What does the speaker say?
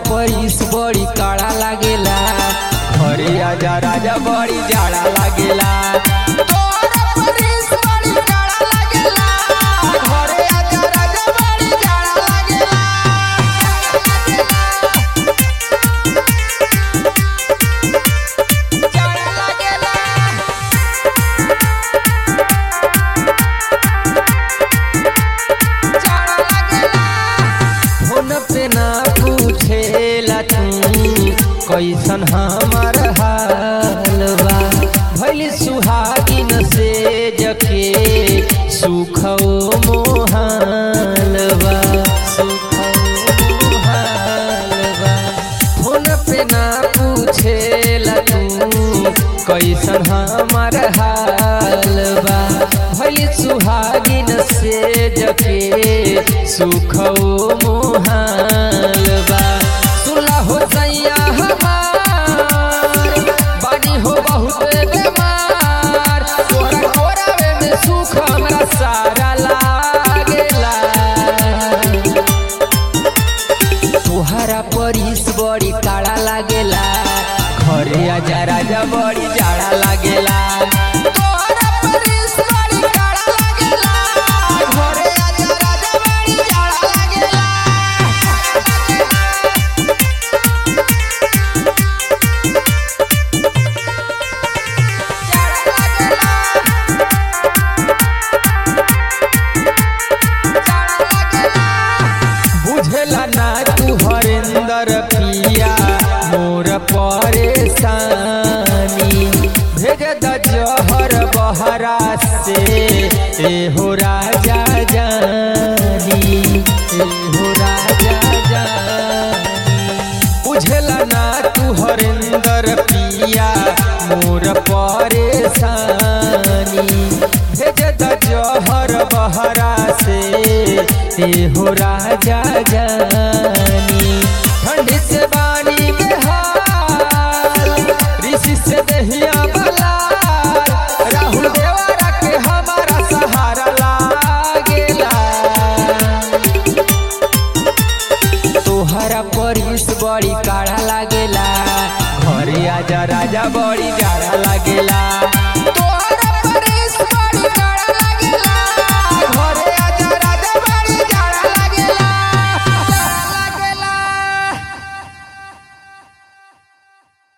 परिस बड़ी काड़ा लागेला, घरे आजा राजा बड़ी जाड़ा लागेला। तोहरा परिस बड़ी काड़ा लागेला, घरे आजा राजा बड़ी जाड़ा लागेला। जाड़ा लागेला। फोन पे ना पूछेला तू कैसन हमार हाल बा, भइल सुहागिन से जके सुखो मोहाल बा, सुखो मोहाल बा। फोन पे ना पूछेला तू कैसन हमार हाल बा, भइल सुहागिन से जके सुखो मोहाल बा। सुला हो सैया हमार बानी हो बहुत बेमार, तोरा कोरावे में सुख हमरा सारा लागेला। तोहरा परिस बड़ी काड़ा लागेला, घरे आजा राजा बड़ी जाड़ा लागेला। तोहरा परिस बड़ी काड़ा लागेला, घरे आजा राजा बड़ी जाड़ा लागेला। बुझला ना तू हरेंदर पिया मोर परेशानी, भेज द जहर बहरा से एहो राजा जानी, एहो राजा जानी। बुझला ना तू हरेंदर पिया मोर परेशानी, भेज द जहर बहरा से एहो राजा जानी। ठंडी से बानी के हाल, ऋषि से दहिया बलाल, राहुल देवरा के हमारा सहारा लागेला। तोहरा परिस बड़ी काड़ा लागेला, घरे आजा राजा बड़ी जाड़ा लागेला।